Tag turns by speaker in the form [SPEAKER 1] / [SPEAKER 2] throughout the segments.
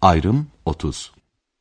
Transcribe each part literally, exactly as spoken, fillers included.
[SPEAKER 1] Ayrım otuz.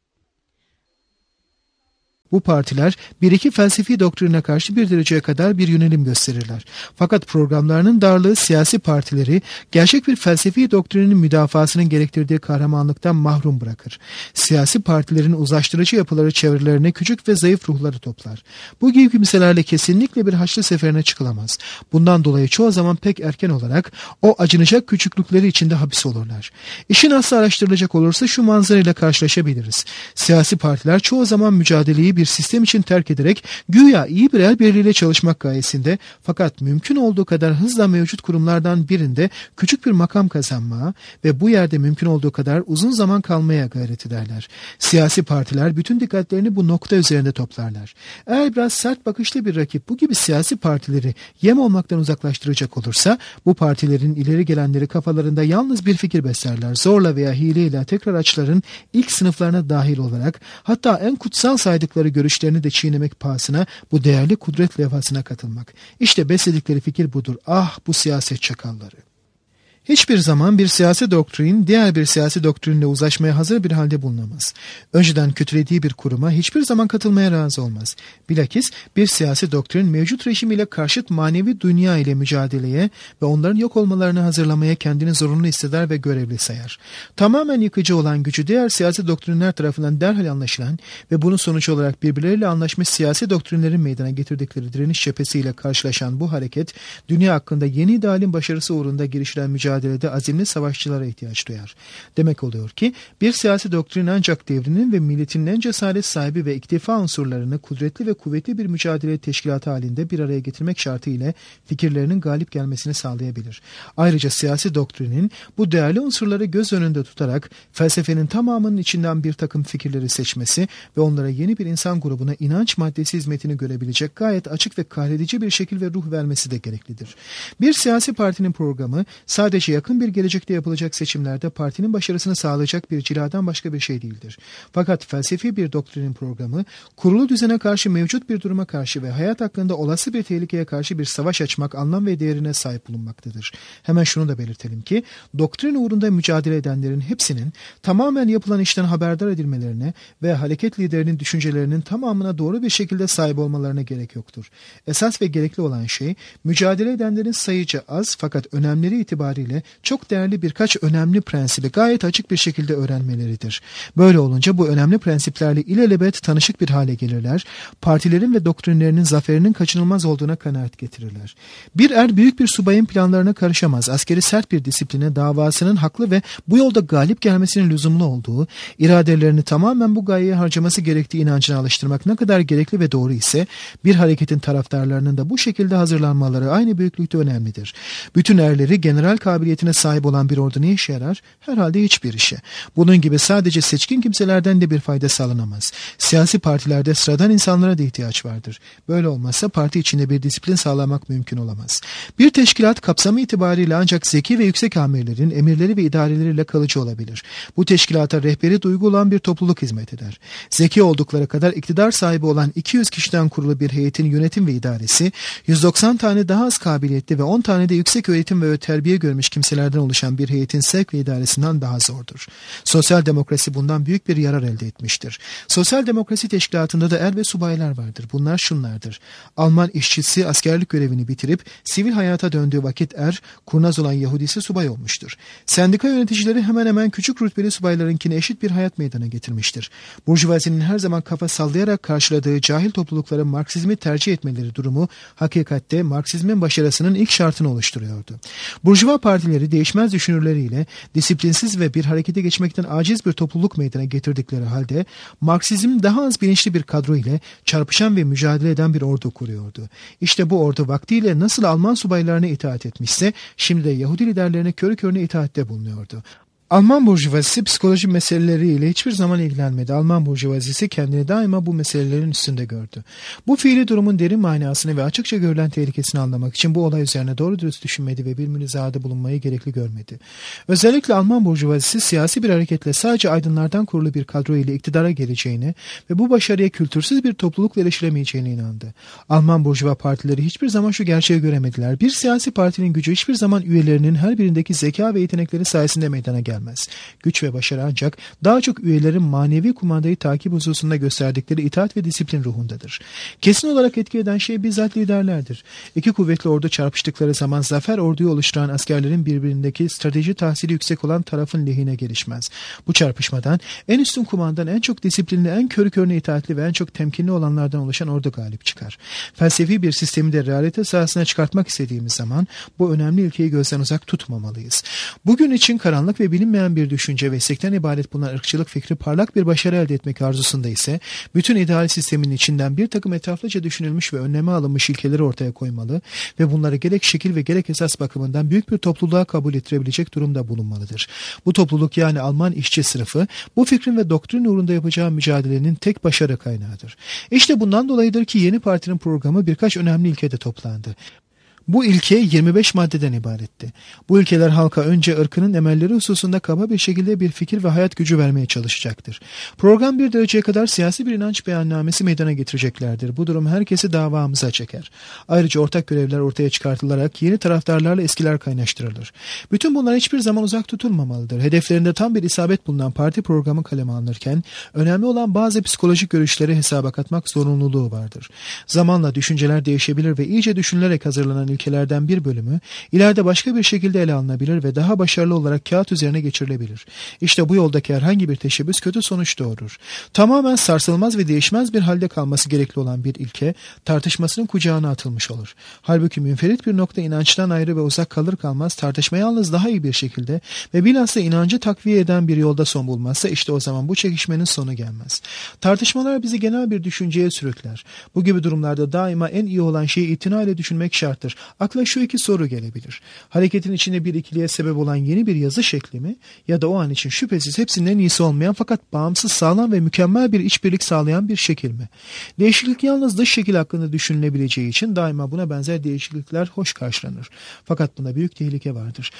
[SPEAKER 2] Bu partiler bir iki felsefi doktrine karşı bir dereceye kadar bir yönelim gösterirler. Fakat programlarının darlığı siyasi partileri gerçek bir felsefi doktrinin müdafasının gerektirdiği kahramanlıktan mahrum bırakır. Siyasi partilerin uzlaştırıcı yapıları çevrelerine küçük ve zayıf ruhları toplar. Bu gibi kimselerle kesinlikle bir Haçlı seferine çıkılamaz. Bundan dolayı çoğu zaman pek erken olarak o acınacak küçüklükleri içinde hapis olurlar. İşin aslı araştırılacak olursa şu manzarayla karşılaşabiliriz. Siyasi partiler çoğu zaman mücadeleyi bir sistem için terk ederek güya iyi bir el birliğiyle çalışmak gayesinde, fakat mümkün olduğu kadar hızla mevcut kurumlardan birinde küçük bir makam kazanmaya ve bu yerde mümkün olduğu kadar uzun zaman kalmaya gayret ederler. Siyasi partiler bütün dikkatlerini bu nokta üzerinde toplarlar. Eğer biraz sert bakışlı bir rakip bu gibi siyasi partileri yem olmaktan uzaklaştıracak olursa, bu partilerin ileri gelenleri kafalarında yalnız bir fikir beslerler. Zorla veya hileyle tekrar açların ilk sınıflarına dahil olarak, hatta en kutsal saydıkları görüşlerini de çiğnemek pahasına bu değerli kudret levhasına katılmak. İşte besledikleri fikir budur. Ah, bu siyaset çakalları. Hiçbir zaman bir siyasi doktrin diğer bir siyasi doktrinle uzlaşmaya hazır bir halde bulunamaz. Önceden kötülediği bir kuruma hiçbir zaman katılmaya razı olmaz. Bilakis bir siyasi doktrin mevcut rejim ile karşıt manevi dünya ile mücadeleye ve onların yok olmalarını hazırlamaya kendini zorunlu hisseder ve görevli sayar. Tamamen yıkıcı olan gücü diğer siyasi doktrinler tarafından derhal anlaşılan ve bunun sonucu olarak birbirleriyle anlaşmış siyasi doktrinlerin meydana getirdikleri direniş cephesiyle karşılaşan bu hareket, dünya hakkında yeni idealin başarısı uğrunda girişilen mücadelede azimli savaşçılara ihtiyaç duyar. Demek oluyor ki bir siyasi doktrin ancak devrinin ve milletinin en cesaret sahibi ve iktifa unsurlarını kudretli ve kuvvetli bir mücadele teşkilatı halinde bir araya getirmek şartı ile fikirlerinin galip gelmesini sağlayabilir. Ayrıca siyasi doktrinin bu değerli unsurları göz önünde tutarak felsefenin tamamının içinden bir takım fikirleri seçmesi ve onlara yeni bir insan grubuna inanç maddesi hizmetini görebilecek gayet açık ve kahredici bir şekil ve ruh vermesi de gereklidir. Bir siyasi partinin programı sadece yakın bir gelecekte yapılacak seçimlerde partinin başarısını sağlayacak bir ciladan başka bir şey değildir. Fakat felsefi bir doktrinin programı, kurulu düzene karşı mevcut bir duruma karşı ve hayat hakkında olası bir tehlikeye karşı bir savaş açmak anlam ve değerine sahip bulunmaktadır. Hemen şunu da belirtelim ki, doktrin uğrunda mücadele edenlerin hepsinin tamamen yapılan işten haberdar edilmelerine ve hareket liderinin düşüncelerinin tamamına doğru bir şekilde sahip olmalarına gerek yoktur. Esas ve gerekli olan şey, mücadele edenlerin sayıca az fakat önemleri itibariyle çok değerli birkaç önemli prensibi gayet açık bir şekilde öğrenmeleridir. Böyle olunca bu önemli prensiplerle ilelebet tanışık bir hale gelirler, partilerin ve doktrinlerinin zaferinin kaçınılmaz olduğuna kanaat getirirler. Bir er büyük bir subayın planlarına karışamaz. Askeri sert bir disipline davasının haklı ve bu yolda galip gelmesinin lüzumlu olduğu, iradelerini tamamen bu gayeye harcaması gerektiği inancına alıştırmak ne kadar gerekli ve doğru ise, bir hareketin taraftarlarının da bu şekilde hazırlanmaları aynı büyüklükte önemlidir. Bütün erleri general kabiliyetine sahip olan bir ordu ne işe yarar? Herhalde hiçbir işe. Bunun gibi sadece seçkin kimselerden de bir fayda sağlanamaz. Siyasi partilerde sıradan insanlara da ihtiyaç vardır. Böyle olmazsa parti içinde bir disiplin sağlamak mümkün olamaz. Bir teşkilat kapsamı itibariyle ancak zeki ve yüksek amirlerin emirleri ve idareleriyle kalıcı olabilir. Bu teşkilata rehberi duygu olan bir topluluk hizmet eder. Zeki oldukları kadar iktidar sahibi olan iki yüz kişiden kurulu bir heyetin yönetim ve idaresi, yüz doksan tane daha az kabiliyetli ve on tane de yüksek öğretim ve terbiye görmüş kimselerden oluşan bir heyetin sevk ve idaresinden daha zordur. Sosyal demokrasi bundan büyük bir yarar elde etmiştir. Sosyal demokrasi teşkilatında da er ve subaylar vardır. Bunlar şunlardır: Alman işçisi askerlik görevini bitirip sivil hayata döndüğü vakit er, kurnaz olan Yahudisi subay olmuştur. Sendika yöneticileri hemen hemen küçük rütbeli subaylarınkine eşit bir hayat meydana getirmiştir. Burjuvazinin her zaman kafa sallayarak karşıladığı cahil toplulukların Marksizmi tercih etmeleri durumu hakikatte Marksizmin başarısının ilk şartını oluşturuyordu. Burjuva partileri değişmez düşünürleriyle disiplinsiz ve bir harekete geçmekten aciz bir topluluk meydana getirdikleri halde Marksizm daha az bilinçli bir kadro ile çarpışan ve mücadele eden bir ordu kuruyordu. İşte bu ordu vaktiyle nasıl Alman subaylarına itaat etmişse şimdi de Yahudi liderlerine körü körüne itaatte bulunuyordu. Alman burjuvazisi psikoloji meseleleriyle hiçbir zaman ilgilenmedi. Alman burjuvazisi kendini daima bu meselelerin üstünde gördü. Bu fiili durumun derin manasını ve açıkça görülen tehlikesini anlamak için bu olay üzerine doğru dürüst düşünmedi ve bir münazarada bulunmayı gerekli görmedi. Özellikle Alman burjuvazisi siyasi bir hareketle sadece aydınlardan kurulu bir kadro ile iktidara geleceğini ve bu başarıya kültürsüz bir toplulukla erişilemeyeceğine inandı. Alman burjuva partileri hiçbir zaman şu gerçeği göremediler: bir siyasi partinin gücü hiçbir zaman üyelerinin her birindeki zeka ve yetenekleri sayesinde meydana gelmez. göstermez. Güç ve başarı ancak daha çok üyelerin manevi kumandayı takip hususunda gösterdikleri itaat ve disiplin ruhundadır. Kesin olarak etki eden şey bizzat liderlerdir. İki kuvvetli ordu çarpıştıkları zaman zafer orduyu oluşturan askerlerin birbirindeki strateji tahsili yüksek olan tarafın lehine gelişmez. Bu çarpışmadan en üstün kumandan en çok disiplinli, en körü körüne itaatli ve en çok temkinli olanlardan oluşan ordu galip çıkar. Felsefi bir sistemi de realite sahasına çıkartmak istediğimiz zaman bu önemli ilkeyi gözden uzak tutmamalıyız. Bugün için karanlık ve bilinmeyen bir düşünce ve istekten ibaret bulunan ırkçılık fikri parlak bir başarı elde etmek arzusunda ise bütün ideal sistemin içinden bir takım etraflıca düşünülmüş ve önleme alınmış ilkeleri ortaya koymalı ve bunları gerek şekil ve gerek esas bakımından büyük bir topluluğa kabul ettirebilecek durumda bulunmalıdır. Bu topluluk yani Alman işçi sınıfı bu fikrin ve doktrin uğrunda yapacağı mücadelenin tek başarı kaynağıdır. İşte bundan dolayıdır ki yeni partinin programı birkaç önemli ilkede toplandı. Bu ilke yirmi beş maddeden ibaretti. Bu ilkeler halka önce ırkının emelleri hususunda kaba bir şekilde bir fikir ve hayat gücü vermeye çalışacaktır. Program bir dereceye kadar siyasi bir inanç beyannamesi meydana getireceklerdir. Bu durum herkesi davamıza çeker. Ayrıca ortak görevler ortaya çıkartılarak yeni taraftarlarla eskiler kaynaştırılır. Bütün bunlar hiçbir zaman uzak tutulmamalıdır. Hedeflerinde tam bir isabet bulunan parti programı kaleme alınırken önemli olan bazı psikolojik görüşleri hesaba katmak zorunluluğu vardır. Zamanla düşünceler değişebilir ve iyice düşünülerek hazırlanan ülkelerden bir bölümü ileride başka bir şekilde ele alınabilir ve daha başarılı olarak kağıt üzerine geçirilebilir. İşte bu yoldaki herhangi bir teşebbüs kötü sonuç doğurur. Tamamen sarsılmaz ve değişmez bir halde kalması gerekli olan bir ilke tartışmasının kucağına atılmış olur. Halbuki münferit bir nokta inançtan ayrı ve uzak kalır kalmaz tartışma yalnız daha iyi bir şekilde ve bilhassa inancı takviye eden bir yolda son bulmazsa işte o zaman bu çekişmenin sonu gelmez. Tartışmalar bizi genel bir düşünceye sürükler. Bu gibi durumlarda daima en iyi olan şeyi itina ile düşünmek şarttır. Akla şu iki soru gelebilir. Hareketin içinde bir ikiliye sebep olan yeni bir yazı şekli mi? Ya da o an için şüphesiz hepsinin en iyisi olmayan fakat bağımsız, sağlam ve mükemmel bir işbirlik sağlayan bir şekil mi? Değişiklik yalnız dış şekil hakkında düşünülebileceği için daima buna benzer değişiklikler hoş karşılanır. Fakat bunda büyük tehlike vardır.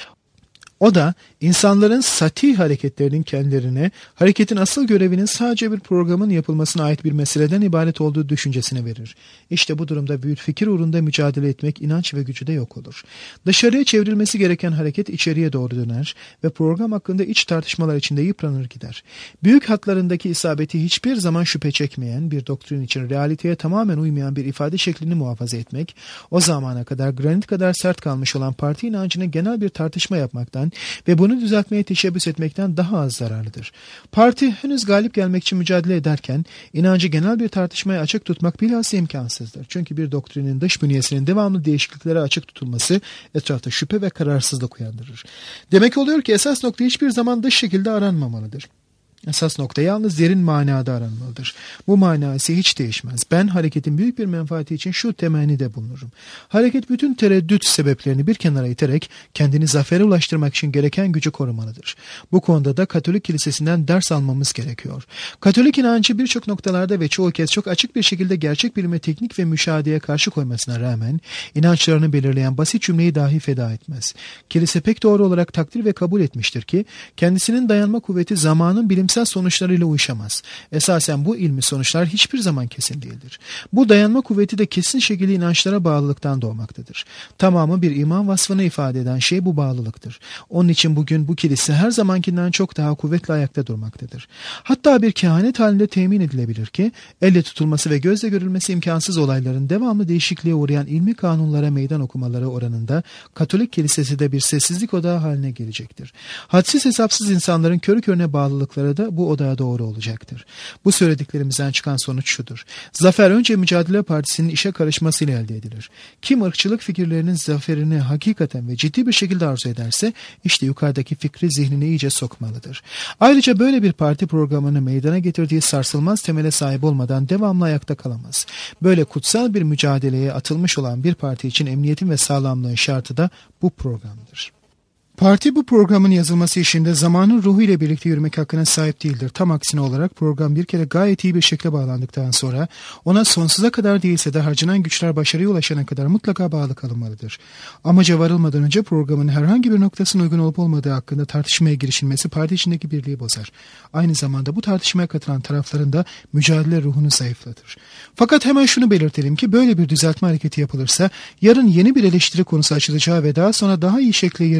[SPEAKER 2] O da insanların sati hareketlerinin kendilerine hareketin asıl görevinin sadece bir programın yapılmasına ait bir meseleden ibaret olduğu düşüncesini verir. İşte bu durumda büyük fikir uğrunda mücadele etmek inanç ve gücü de yok olur. Dışarıya çevrilmesi gereken hareket içeriye doğru döner ve program hakkında iç tartışmalar içinde yıpranır gider. Büyük hatlarındaki isabeti hiçbir zaman şüphe çekmeyen bir doktrin için realiteye tamamen uymayan bir ifade şeklini muhafaza etmek, o zamana kadar granit kadar sert kalmış olan parti inancını genel bir tartışma yapmaktan ve bunu düzeltmeye teşebbüs etmekten daha az zararlıdır. Parti henüz galip gelmek için mücadele ederken inancı genel bir tartışmaya açık tutmak bilhassa imkansızdır. Çünkü bir doktrinin dış bünyesinin devamlı değişikliklere açık tutulması etrafta şüphe ve kararsızlık uyandırır. Demek oluyor ki esas nokta hiçbir zaman dış şekilde aranmamalıdır. Esas nokta yalnız derin manada aranmalıdır. Bu mana ise hiç değişmez. Ben hareketin büyük bir menfaati için şu temennide bulunurum. Hareket bütün tereddüt sebeplerini bir kenara iterek kendini zafere ulaştırmak için gereken gücü korumalıdır. Bu konuda da Katolik Kilisesi'nden ders almamız gerekiyor. Katolik inancı birçok noktalarda ve çoğu kez çok açık bir şekilde gerçek bilime, teknik ve müşahedeye karşı koymasına rağmen inançlarını belirleyen basit cümleyi dahi feda etmez. Kilise pek doğru olarak takdir ve kabul etmiştir ki kendisinin dayanma kuvveti zamanın bilim sonuçlarıyla uyuşamaz. Esasen bu ilmi sonuçlar hiçbir zaman kesin değildir. Bu dayanma kuvveti de kesin şekilde inançlara bağlılıktan doğmaktadır. Tamamı bir iman vasfını ifade eden şey bu bağlılıktır. Onun için bugün bu kilise her zamankinden çok daha kuvvetli ayakta durmaktadır. Hatta bir kehanet halinde temin edilebilir ki elle tutulması ve gözle görülmesi imkansız olayların devamlı değişikliğe uğrayan ilmi kanunlara meydan okumaları oranında Katolik kilisesi de bir sessizlik odağı haline gelecektir. Hadsiz hesapsız insanların körü körüne bağlılıkları da bu odağa doğru olacaktır. Bu söylediklerimizden çıkan sonuç şudur. Zafer önce Mücadele Partisi'nin işe karışmasıyla elde edilir. Kim ırkçılık fikirlerinin zaferini hakikaten ve ciddi bir şekilde arzu ederse işte yukarıdaki fikri zihnine iyice sokmalıdır. Ayrıca böyle bir parti programını meydana getirdiği sarsılmaz temele sahip olmadan devamlı ayakta kalamaz. Böyle kutsal bir mücadeleye atılmış olan bir parti için emniyetin ve sağlamlığın şartı da bu programdır. Parti bu programın yazılması işinde zamanın ruhu ile birlikte yürümek hakkına sahip değildir. Tam aksine olarak program bir kere gayet iyi bir şekilde bağlandıktan sonra ona sonsuza kadar değilse de harcanan güçler başarıya ulaşana kadar mutlaka bağlı kalınmalıdır. Amaca varılmadan önce programın herhangi bir noktasına uygun olup olmadığı hakkında tartışmaya girişilmesi parti içindeki birliği bozar. Aynı zamanda bu tartışmaya katılan tarafların da mücadele ruhunu zayıflatır. Fakat hemen şunu belirtelim ki böyle bir düzeltme hareketi yapılırsa yarın yeni bir eleştiri konusu açılacağı ve daha sonra daha iyi şekilde yerini terk etmeyeceği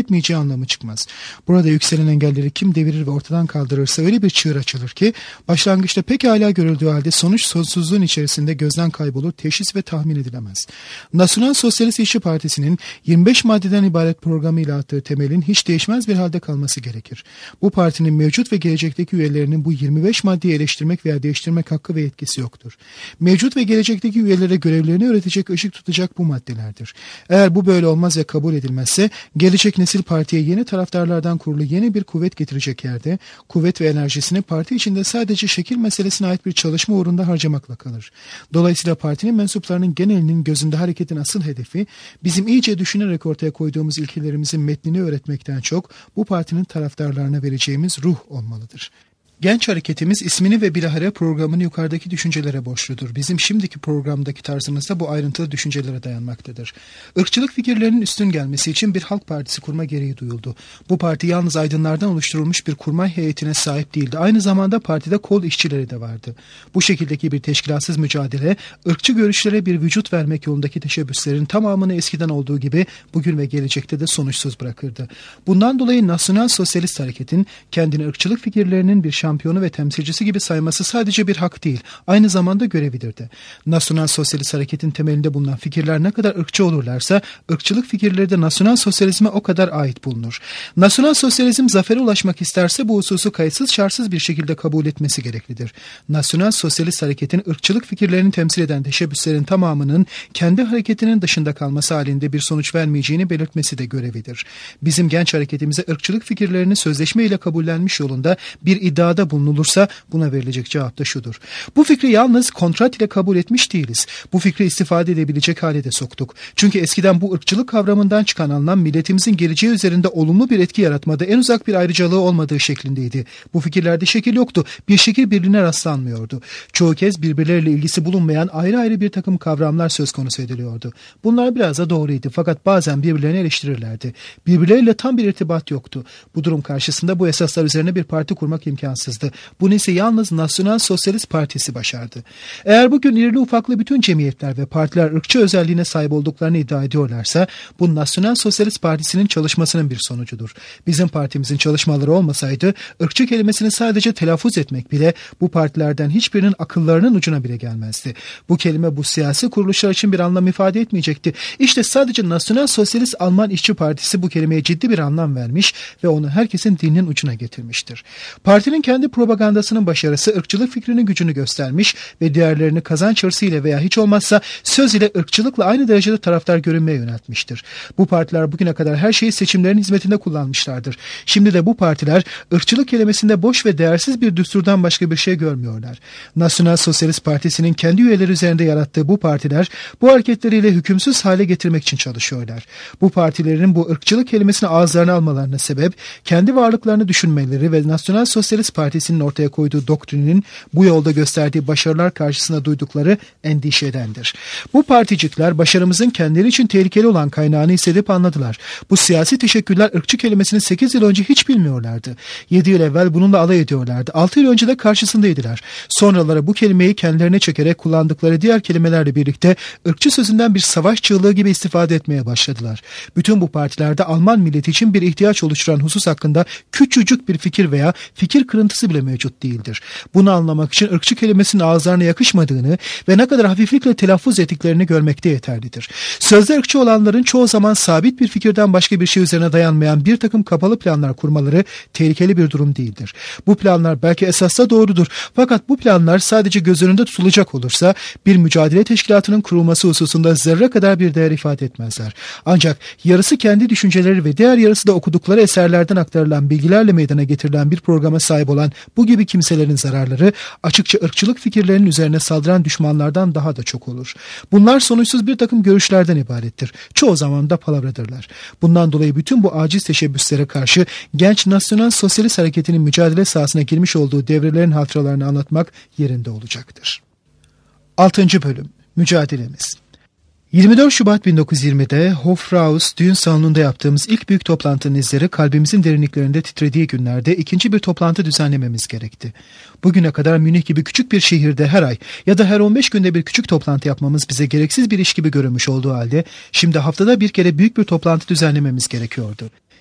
[SPEAKER 2] etmeyeceği anlamı çıkmaz. Burada yükselen engelleri kim devirir ve ortadan kaldırırsa öyle bir çığır açılır ki başlangıçta pekala görüldüğü halde sonuç sonsuzluğun içerisinde gözden kaybolur, teşhis ve tahmin edilemez. Nasyonal Sosyalist İşçi Partisi'nin yirmi beş maddeden ibaret programıyla attığı temelin hiç değişmez bir halde kalması gerekir. Bu partinin mevcut ve gelecekteki üyelerinin bu yirmi beş maddeyi eleştirmek veya değiştirmek hakkı ve yetkisi yoktur. Mevcut ve gelecekteki üyelere görevlerini öğretecek, ışık tutacak bu maddelerdir. Eğer bu böyle olmaz ve kabul edilmezse gelecek nesil partiye yeni taraftarlardan kurulu yeni bir kuvvet getirecek yerde kuvvet ve enerjisini parti içinde sadece şekil meselesine ait bir çalışma uğrunda harcamakla kalır. Dolayısıyla partinin mensuplarının genelinin gözünde hareketin asıl hedefi bizim iyice düşünerek ortaya koyduğumuz ilkelerimizin metnini öğretmekten çok bu partinin taraftarlarına vereceğimiz ruh olmalıdır. Genç hareketimiz ismini ve bilahare programını yukarıdaki düşüncelere borçludur. Bizim şimdiki programdaki tarzımız da bu ayrıntılı düşüncelere dayanmaktadır. Irkçılık fikirlerinin üstün gelmesi için bir halk partisi kurma gereği duyuldu. Bu parti yalnız aydınlardan oluşturulmuş bir kurmay heyetine sahip değildi. Aynı zamanda partide kol işçileri de vardı. Bu şekildeki bir teşkilatsız mücadele, ırkçı görüşlere bir vücut vermek yolundaki teşebbüslerin tamamını eskiden olduğu gibi bugün ve gelecekte de sonuçsuz bırakırdı. Bundan dolayı Nasyonal Sosyalist Hareket'in kendini ırkçılık fikirlerinin bir şampiyonu ve temsilcisi gibi sayması sadece bir hak değil, aynı zamanda görevidir de. Nasyonal Sosyalist Hareket'in temelinde bulunan fikirler ne kadar ırkçı olurlarsa, ırkçılık fikirleri de nasyonal sosyalizme o kadar ait bulunur. Nasyonal sosyalizm zafere ulaşmak isterse bu hususu kayıtsız şartsız bir şekilde kabul etmesi gereklidir. Nasyonal Sosyalist Hareket'in ırkçılık fikirlerini temsil eden teşebbüslerin tamamının kendi hareketinin dışında kalması halinde bir sonuç vermeyeceğini belirtmesi de görevidir. Bizim genç hareketimize ırkçılık fikirlerini sözleşme ile kabullenmiş yolunda bir iddiada bulunulursa buna verilecek cevap da şudur. Bu fikri yalnız kontrat ile kabul etmiş değiliz. Bu fikri istifade edebilecek hale de soktuk. Çünkü eskiden bu ırkçılık kavramından çıkan anlam milletimizin geleceği üzerinde olumlu bir etki yaratmada en uzak bir ayrıcalığı olmadığı şeklindeydi. Bu fikirlerde şekil yoktu. Bir şekil birliğine rastlanmıyordu. Çoğu kez birbirleriyle ilgisi bulunmayan ayrı ayrı bir takım kavramlar söz konusu ediliyordu. Bunlar biraz da doğruydu fakat bazen birbirlerini eleştirirlerdi. Birbirleriyle tam bir irtibat yoktu. Bu durum karşısında bu esaslar üzerine bir parti kurmak imkansız. Bunu ise yalnız Nasyonal Sosyalist Partisi başardı. Eğer bugün irili ufaklı bütün cemiyetler ve partiler ırkçı özelliğine sahip olduklarını iddia ediyorlarsa bu Nasyonal Sosyalist Partisi'nin çalışmasının bir sonucudur. Bizim partimizin çalışmaları olmasaydı ırkçı kelimesini sadece telaffuz etmek bile bu partilerden hiçbirinin akıllarının ucuna bile gelmezdi. Bu kelime bu siyasi kuruluşlar için bir anlam ifade etmeyecekti. İşte sadece Nasyonal Sosyalist Alman İşçi Partisi bu kelimeye ciddi bir anlam vermiş ve onu herkesin dilinin ucuna getirmiştir. Partinin kendi propagandasının başarısı ırkçılık fikrinin gücünü göstermiş ve diğerlerini kazanç hırsıyla veya hiç olmazsa söz ile ırkçılıkla aynı derecede taraftar görünmeye yöneltmiştir. Bu partiler bugüne kadar her şeyi seçimlerin hizmetinde kullanmışlardır. Şimdi de bu partiler ırkçılık kelimesinde boş ve değersiz bir düsturdan başka bir şey görmüyorlar. Nasyonal Sosyalist Partisi'nin kendi üyeleri üzerinde yarattığı bu partiler bu hareketleriyle hükümsüz hale getirmek için çalışıyorlar. Bu partilerin bu ırkçılık kelimesini ağızlarına almalarına sebep kendi varlıklarını düşünmeleri ve Nasyonal Sosyalist Partisi'nin ortaya koyduğu doktrinin bu yolda gösterdiği başarılar karşısında duydukları endişedendir. Bu particikler başarımızın kendileri için tehlikeli olan kaynağını hissedip anladılar. Bu siyasi teşekkürler ırkçı kelimesini sekiz yıl önce hiç bilmiyorlardı. yedi yıl evvel bununla alay ediyorlardı. altı yıl önce de karşısındaydılar. Sonraları bu kelimeyi kendilerine çekerek kullandıkları diğer kelimelerle birlikte ırkçı sözünden bir savaş çığlığı gibi istifade etmeye başladılar. Bütün bu partilerde Alman milleti için bir ihtiyaç oluşturan husus hakkında küçücük bir fikir veya fikir kırıntısı bile mevcut değildir. Bunu anlamak için ırkçı kelimesinin ağızlarına yakışmadığını ve ne kadar hafiflikle telaffuz ettiklerini görmekte yeterlidir. Sözde ırkçı olanların çoğu zaman sabit bir fikirden başka bir şey üzerine dayanmayan bir takım kapalı planlar kurmaları tehlikeli bir durum değildir. Bu planlar belki esasda doğrudur fakat bu planlar sadece göz önünde tutulacak olursa bir mücadele teşkilatının kurulması hususunda zerre kadar bir değer ifade etmezler. Ancak yarısı kendi düşünceleri ve diğer yarısı da okudukları eserlerden aktarılan bilgilerle meydana getirilen bir programa sahip olan bu gibi kimselerin zararları açıkça ırkçılık fikirlerinin üzerine saldıran düşmanlardan daha da çok olur. Bunlar sonuçsuz bir takım görüşlerden ibarettir. Çoğu zaman da palavradırlar. Bundan dolayı bütün bu aciz teşebbüslere karşı genç Nasyonal Sosyalist Hareketi'nin mücadele sahasına girmiş olduğu devrelerin hatıralarını anlatmak yerinde olacaktır. altıncı Bölüm Mücadelemiz yirmi dört Şubat bin dokuz yüz yirmide Hofraus düğün salonunda yaptığımız ilk büyük toplantının izleri kalbimizin derinliklerinde titrediği günlerde ikinci bir toplantı düzenlememiz gerekti. Bugüne kadar Münih gibi küçük bir şehirde her ay ya da her on beş günde bir küçük toplantı yapmamız bize gereksiz bir iş gibi görünmüş olduğu halde şimdi haftada bir kere büyük bir toplantı düzenlememiz gerekiyordu.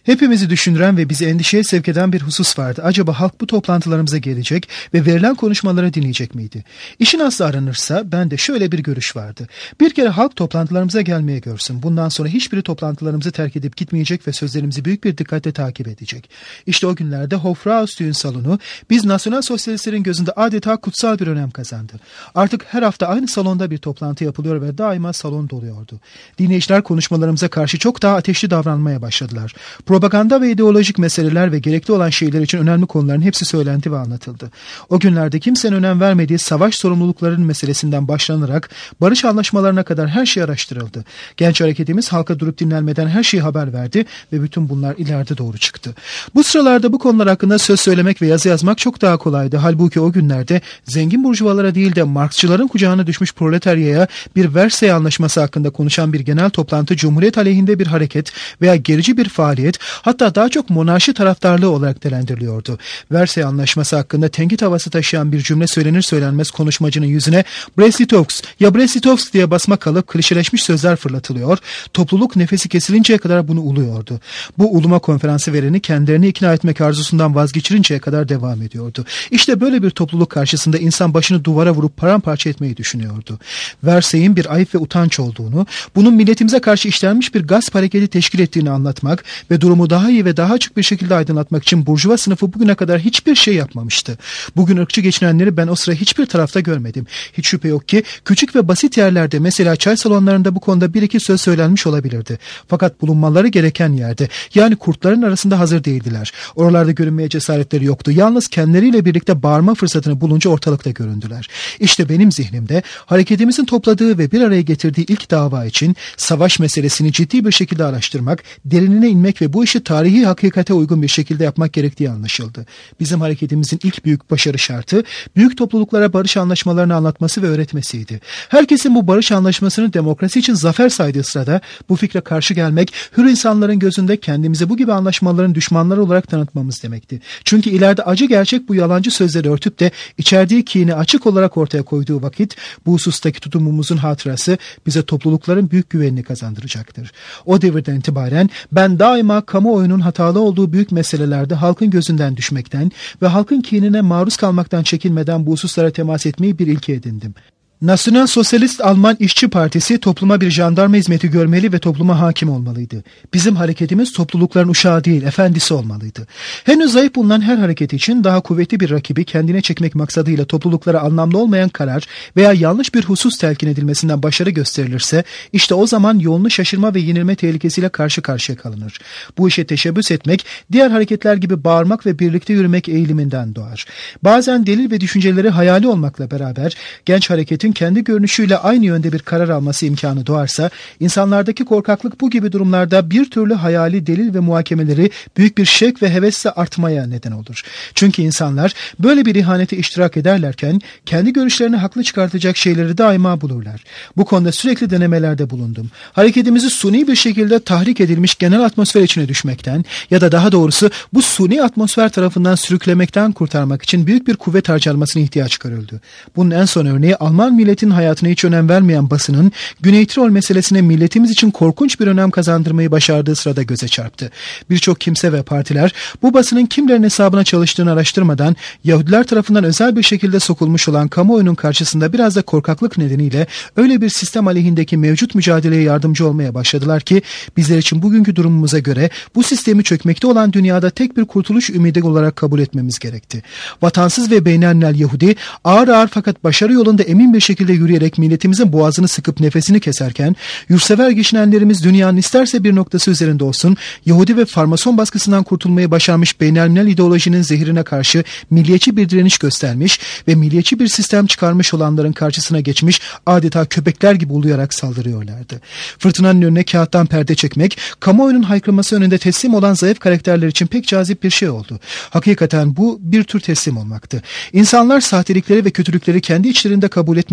[SPEAKER 2] Hepimizi düşündüren ve bizi endişeye sevk eden bir husus vardı. Acaba halk bu toplantılarımıza gelecek ve verilen konuşmaları dinleyecek miydi? İşin aslı aranırsa bende şöyle bir görüş vardı. Bir kere halk toplantılarımıza gelmeye görsün. Bundan sonra hiçbiri toplantılarımızı terk edip gitmeyecek ve sözlerimizi büyük bir dikkatle takip edecek. İşte o günlerde Hofraustüğün salonu biz Nasyonal Sosyalistlerin gözünde adeta kutsal bir önem kazandı. Artık her hafta aynı salonda bir toplantı yapılıyor ve daima salon doluyordu. Dinleyiciler konuşmalarımıza karşı çok daha ateşli davranmaya başladılar. Propaganda ve ideolojik meseleler ve gerekli olan şeyler için önemli konuların hepsi söylendi ve anlatıldı. O günlerde kimsenin önem vermediği savaş sorumluluklarının meselesinden başlanarak barış anlaşmalarına kadar her şey araştırıldı. Genç hareketimiz halka durup dinlenmeden her şeyi haber verdi ve bütün bunlar ileride doğru çıktı. Bu sıralarda bu konular hakkında söz söylemek ve yazı yazmak çok daha kolaydı. Halbuki o günlerde zengin burjuvalara değil de Marksçıların kucağına düşmüş proletaryaya bir Versay Anlaşması hakkında konuşan bir genel toplantı Cumhuriyet aleyhinde bir hareket veya gerici bir faaliyet, hatta daha çok monarşi taraftarlığı olarak değerlendiriliyordu. Versay Anlaşması hakkında tenkit havası taşıyan bir cümle söylenir söylenmez konuşmacının yüzüne Brest-Litovsk ya Brest-Litovsk diye basma kalıp klişeleşmiş sözler fırlatılıyor. Topluluk nefesi kesilinceye kadar bunu uluyordu. Bu uluma konferansı vereni kendilerini ikna etmek arzusundan vazgeçirinceye kadar devam ediyordu. İşte böyle bir topluluk karşısında insan başını duvara vurup paramparça etmeyi düşünüyordu. Versay'ın bir ayıp ve utanç olduğunu, bunun milletimize karşı işlenmiş bir gasp hareketi teşkil ettiğini anlatmak ve durumu daha iyi ve daha açık bir şekilde aydınlatmak için burjuva sınıfı bugüne kadar hiçbir şey yapmamıştı. Bugün ırkçı geçinenleri ben o sıra hiçbir tarafta görmedim. Hiç şüphe yok ki küçük ve basit yerlerde, mesela çay salonlarında bu konuda bir iki söz söylenmiş olabilirdi. Fakat bulunmaları gereken yerde, yani kurtların arasında hazır değildiler. Oralarda görünmeye cesaretleri yoktu. Yalnız kendileriyle birlikte bağırma fırsatını bulunca ortalıkta göründüler. İşte benim zihnimde hareketimizin topladığı ve bir araya getirdiği ilk dava için savaş meselesini ciddi bir şekilde araştırmak, derinine inmek ve bu işi tarihi hakikate uygun bir şekilde yapmak gerektiği anlaşıldı. Bizim hareketimizin ilk büyük başarı şartı, büyük topluluklara barış anlaşmalarını anlatması ve öğretmesiydi. Herkesin bu barış anlaşmasını demokrasi için zafer saydığı sırada bu fikre karşı gelmek, hür insanların gözünde kendimizi bu gibi anlaşmaların düşmanları olarak tanıtmamız demekti. Çünkü ileride acı gerçek bu yalancı sözleri örtüp de içerdiği kini açık olarak ortaya koyduğu vakit bu husustaki tutumumuzun hatırası bize toplulukların büyük güvenini kazandıracaktır. O devirden itibaren ben daima kamuoyunun hatalı olduğu büyük meselelerde halkın gözünden düşmekten ve halkın kinine maruz kalmaktan çekinmeden bu hususlara temas etmeyi bir ilke edindim. Nasyonal Sosyalist Alman İşçi Partisi topluma bir jandarma hizmeti görmeli ve topluma hakim olmalıydı. Bizim hareketimiz toplulukların uşağı değil, efendisi olmalıydı. Henüz zayıf bulunan her hareket için daha kuvvetli bir rakibi kendine çekmek maksadıyla topluluklara anlamlı olmayan karar veya yanlış bir husus telkin edilmesinden başarı gösterilirse, işte o zaman yolunu şaşırma ve yenilme tehlikesiyle karşı karşıya kalınır. Bu işe teşebbüs etmek, diğer hareketler gibi bağırmak ve birlikte yürümek eğiliminden doğar. Bazen delil ve düşünceleri hayali olmakla beraber genç hareketin kendi görünüşüyle aynı yönde bir karar alması imkanı doğarsa, insanlardaki korkaklık bu gibi durumlarda bir türlü hayali delil ve muhakemeleri büyük bir şevk ve hevesle artmaya neden olur. Çünkü insanlar böyle bir ihanete iştirak ederlerken kendi görüşlerini haklı çıkartacak şeyleri daima bulurlar. Bu konuda sürekli denemelerde bulundum. Hareketimizi suni bir şekilde tahrik edilmiş genel atmosfer içine düşmekten ya da daha doğrusu bu suni atmosfer tarafından sürüklemekten kurtarmak için büyük bir kuvvet harcanmasına ihtiyaç görüldü. Bunun en son örneği Alman milletin hayatına hiç önem vermeyen basının Güney Tirol meselesine milletimiz için korkunç bir önem kazandırmayı başardığı sırada göze çarptı. Birçok kimse ve partiler bu basının kimlerin hesabına çalıştığını araştırmadan Yahudiler tarafından özel bir şekilde sokulmuş olan kamuoyunun karşısında biraz da korkaklık nedeniyle öyle bir sistem aleyhindeki mevcut mücadeleye yardımcı olmaya başladılar ki bizler için bugünkü durumumuza göre bu sistemi çökmekte olan dünyada tek bir kurtuluş ümidi olarak kabul etmemiz gerekti. Vatansız ve beynelmilel Yahudi ağır ağır fakat başarı yolunda emin bir şekilde yürüyerek milletimizin boğazını sıkıp nefesini keserken, yurtsever geçinenlerimiz dünyanın isterse bir noktası üzerinde olsun, Yahudi ve farmason baskısından kurtulmayı başarmış beynelmilel ideolojinin zehirine karşı milliyetçi bir direniş göstermiş ve milliyetçi bir sistem çıkarmış olanların karşısına geçmiş, adeta köpekler gibi uluyarak saldırıyorlardı. Fırtınanın önüne kağıttan perde çekmek, kamuoyunun haykırması önünde teslim olan zayıf karakterler için pek cazip bir şey oldu. Hakikaten bu bir tür teslim olmaktı. İnsanlar sahtelikleri ve kötülükleri kendi içlerinde kabul etmese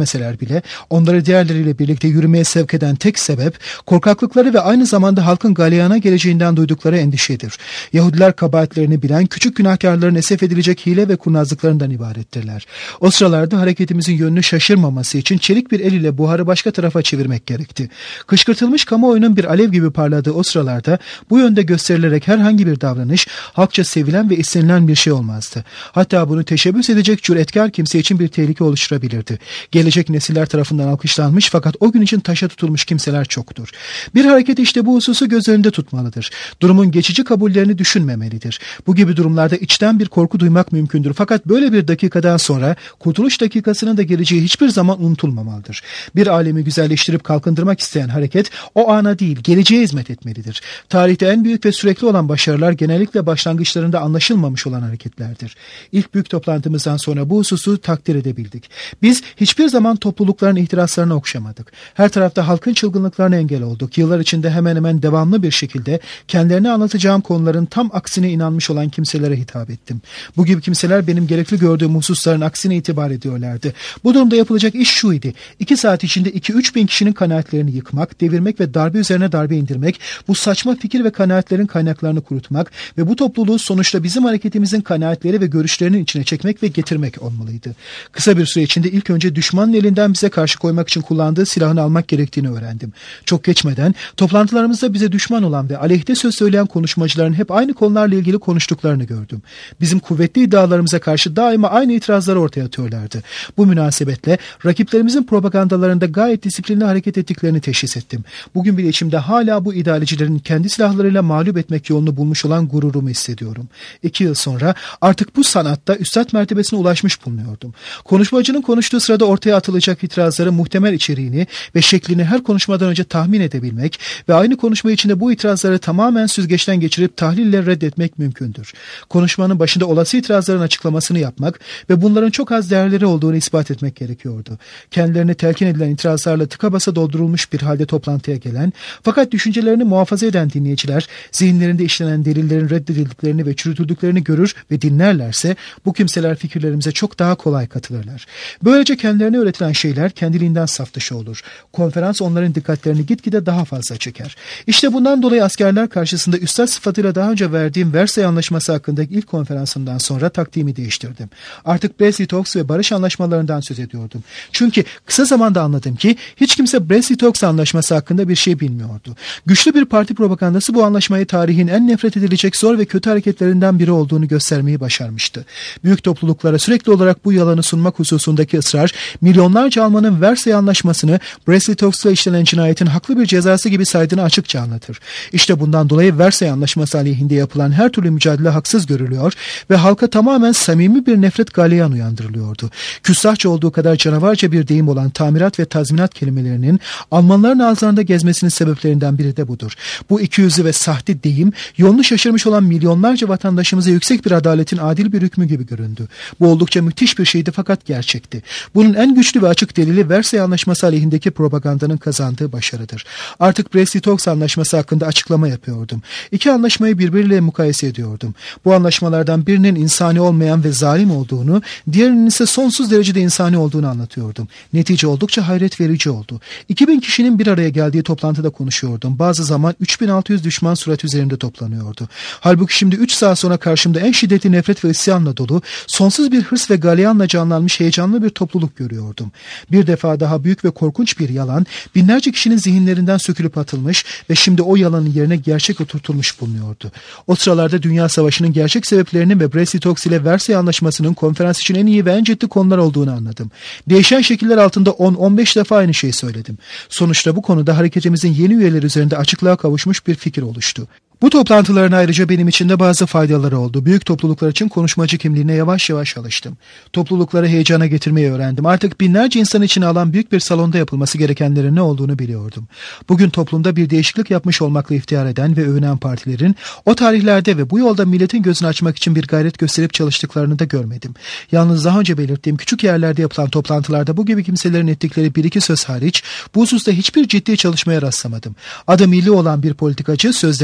[SPEAKER 2] etmeseler bile onları diğerleriyle birlikte yürümeye sevk eden tek sebep korkaklıkları ve aynı zamanda halkın galeyana geleceğinden duydukları endişedir. Yahudiler kabahatlerini bilen küçük günahkarların esef edilecek hile ve kurnazlıklarından ibarettirler. O sıralarda hareketimizin yönünü şaşırmaması için çelik bir el ile buharı başka tarafa çevirmek gerekti. Kışkırtılmış kamuoyunun bir alev gibi parladığı o sıralarda bu yönde gösterilerek herhangi bir davranış halkça sevilen ve istenilen bir şey olmazdı. Hatta bunu teşebbüs edecek cüretkar kimse için bir tehlike oluşturabilirdi. Gelecek nesiller tarafından alkışlanmış fakat o gün için taşa tutulmuş kimseler çoktur. Bir hareket işte bu hususu göz önünde tutmalıdır. Durumun geçici kabullerini düşünmemelidir. Bu gibi durumlarda içten bir korku duymak mümkündür. Fakat böyle bir dakikadan sonra kurtuluş dakikasının da geleceği hiçbir zaman unutulmamalıdır. Bir alemi güzelleştirip kalkındırmak isteyen hareket o ana değil, geleceğe hizmet etmelidir. Tarihte en büyük ve sürekli olan başarılar genellikle başlangıçlarında anlaşılmamış olan hareketlerdir. İlk büyük toplantımızdan sonra bu hususu takdir edebildik. Biz hiçbir zaman toplulukların ihtiraslarını okşamadık. Her tarafta halkın çılgınlıklarına engel olduk. Yıllar içinde hemen hemen devamlı bir şekilde kendilerine anlatacağım konuların tam aksine inanmış olan kimselere hitap ettim. Bu gibi kimseler benim gerekli gördüğüm hususların aksine itibar ediyorlardı. Bu durumda yapılacak iş şu idi. İki saat içinde iki üç bin kişinin kanaatlerini yıkmak, devirmek ve darbe üzerine darbe indirmek, bu saçma fikir ve kanaatlerin kaynaklarını kurutmak ve bu topluluğu sonuçta bizim hareketimizin kanaatleri ve görüşlerinin içine çekmek ve getirmek olmalıydı. Kısa bir süre içinde ilk önce düşmanın elinden bize karşı koymak için kullandığı silahını almak gerektiğini öğrendim. Çok geçmeden toplantılarımızda bize düşman olan ve aleyhte söz söyleyen konuşmacıların hep aynı konularla ilgili konuştuklarını gördüm. Bizim kuvvetli iddialarımıza karşı daima aynı itirazları ortaya atıyorlardı. Bu münasebetle rakiplerimizin propagandalarında gayet disiplinli hareket ettiklerini teşhis ettim. Bugün bile içimde hala bu idarecilerin kendi silahlarıyla mağlup etmek yolunu bulmuş olan gururumu hissediyorum. İki yıl sonra artık bu sanatta üstad mertebesine ulaşmış bulunuyordum. Konuşmacının konuştuğu sırada ortaya atılacak itirazların muhtemel içeriğini ve şeklini her konuşmadan önce tahmin edebilmek ve aynı konuşma içinde bu itirazları tamamen süzgeçten geçirip tahlille reddetmek mümkündür. Konuşmanın başında olası itirazların açıklamasını yapmak ve bunların çok az değerleri olduğunu ispat etmek gerekiyordu. Kendilerine telkin edilen itirazlarla tıka basa doldurulmuş bir halde toplantıya gelen fakat düşüncelerini muhafaza eden dinleyiciler zihinlerinde işlenen delillerin reddedildiklerini ve çürütüldüklerini görür ve dinlerlerse bu kimseler fikirlerimize çok daha kolay katılırlar. Böylece kendilerine öğretilen şeyler kendiliğinden saf dışı olur. Konferans onların dikkatlerini gitgide daha fazla çeker. İşte bundan dolayı askerler karşısında üstad sıfatıyla daha önce verdiğim Versay Anlaşması hakkındaki ilk konferansımdan sonra taktiğimi değiştirdim. Artık Brest-Litovsk ve barış anlaşmalarından söz ediyordum. Çünkü kısa zamanda anladım ki hiç kimse Brest-Litovsk Anlaşması hakkında bir şey bilmiyordu. Güçlü bir parti propagandası bu anlaşmayı tarihin en nefret edilecek zor ve kötü hareketlerinden biri olduğunu göstermeyi başarmıştı. Büyük topluluklara sürekli olarak bu yalanı sunmak hususundaki ısrar, milyonlarca Almanın Versay Anlaşması'nı Brest-Litovsk'la işlenen cinayetin haklı bir cezası gibi saydığını açıkça anlatır. İşte bundan dolayı Versay Anlaşması aleyhinde yapılan her türlü mücadele haksız görülüyor ve halka tamamen samimi bir nefret galeyan uyandırılıyordu. Küstahça olduğu kadar canavarca bir deyim olan tamirat ve tazminat kelimelerinin Almanların ağızlarında gezmesinin sebeplerinden biri de budur. Bu ikiyüzlü ve sahte deyim yolunu şaşırmış olan milyonlarca vatandaşımıza yüksek bir adaletin adil bir hükmü gibi göründü. Bu oldukça müthiş bir şeydi fakat gerçekti. Bunun en güçlü ve açık delili Versay Anlaşması aleyhindeki propagandanın kazandığı başarıdır. Artık Brest-Litovsk Anlaşması hakkında açıklama yapıyordum. İki anlaşmayı birbiriyle mukayese ediyordum. Bu anlaşmalardan birinin insani olmayan ve zalim olduğunu, diğerinin ise sonsuz derecede insani olduğunu anlatıyordum. Netice oldukça hayret verici oldu. iki bin kişinin bir araya geldiği toplantıda konuşuyordum. Bazı zaman üç bin altı yüz düşman surat üzerinde toplanıyordu. Halbuki şimdi üç saat sonra karşımda en şiddetli nefret ve isyanla dolu, sonsuz bir hırs ve galeyanla canlanmış heyecanlı bir topluluk görüyordum. Bir defa daha büyük ve korkunç bir yalan, binlerce kişinin zihinlerinden sökülüp atılmış ve şimdi o yalanın yerine gerçek oturtulmuş bulunuyordu. O sıralarda Dünya Savaşı'nın gerçek sebeplerinin ve Brest-Litovsk ile Versay Anlaşması'nın konferans için en iyi ve en ciddi konular olduğunu anladım. Değişen şekiller altında on on beş defa aynı şeyi söyledim. Sonuçta bu konuda hareketimizin yeni üyeleri üzerinde açıklığa kavuşmuş bir fikir oluştu. Bu toplantıların ayrıca benim için de bazı faydaları oldu. Büyük topluluklar için konuşmacı kimliğine yavaş yavaş alıştım. Toplulukları heyecana getirmeyi öğrendim. Artık binlerce insan içine alan büyük bir salonda yapılması gerekenlerin ne olduğunu biliyordum. Bugün toplumda bir değişiklik yapmış olmakla iftihar eden ve övünen partilerin o tarihlerde ve bu yolda milletin gözünü açmak için bir gayret gösterip çalıştıklarını da görmedim. Yalnız daha önce belirttiğim küçük yerlerde yapılan toplantılarda bu gibi kimselerin ettikleri bir iki söz hariç bu hususta hiçbir ciddi çalışmaya rastlamadım. Adı milli olan bir politikacı sözde bu yolda bir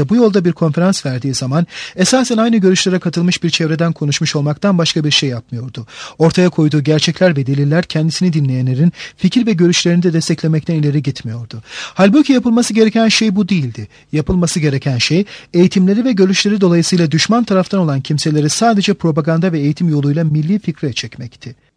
[SPEAKER 2] bir konferans verdiği zaman esasen aynı görüşlere katılmış bir çevreden konuşmuş olmaktan başka bir şey yapmıyordu. Ortaya koyduğu gerçekler ve deliller kendisini dinleyenlerin fikir ve görüşlerini de desteklemekten ileri gitmiyordu. Halbuki yapılması gereken şey bu değildi. Yapılması gereken şey eğitimleri ve görüşleri dolayısıyla düşman taraftan olan kimseleri sadece propaganda ve eğitim yoluyla milli fikre çekmekti.